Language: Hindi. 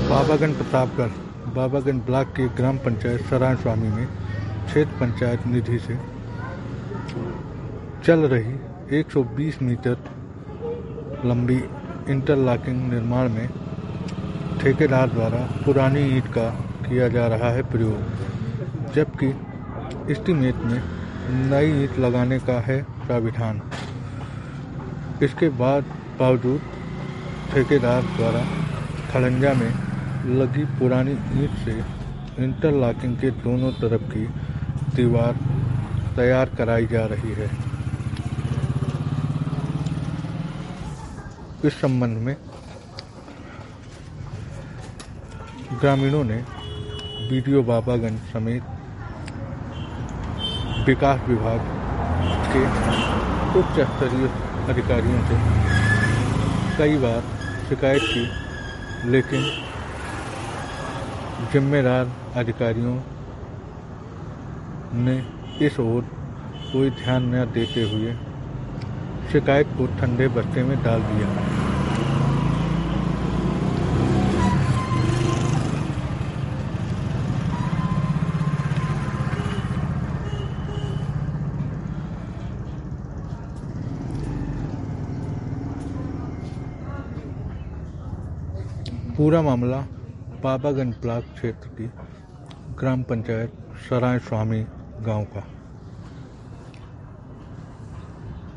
बाबागंज प्रतापगढ़ बाबागंज ब्लॉक की ग्राम पंचायत सराय स्वामी में क्षेत्र पंचायत निधि से चल रही 120 मीटर लंबी इंटरलॉकिंग निर्माण में ठेकेदार द्वारा पुरानी ईंट का किया जा रहा है प्रयोग, जबकि एस्टीमेट में नई ईंट लगाने का है प्राविधान। इसके बावजूद ठेकेदार द्वारा खड़ंजा में लगी पुरानी ईंट से इंटरलॉकिंग के दोनों तरफ की दीवार तैयार कराई जा रही है। इस संबंध में ग्रामीणों ने बीडीओ बाबागंज समेत विकास विभाग के उच्च स्तरीय अधिकारियों से कई बार शिकायत की, लेकिन जिम्मेदार अधिकारियों ने इस ओर कोई ध्यान न देते हुए शिकायत को ठंडे बस्ते में डाल दिया। पूरा मामला बाबागंज ब्लॉक क्षेत्र की ग्राम पंचायत सराय स्वामी गांव का।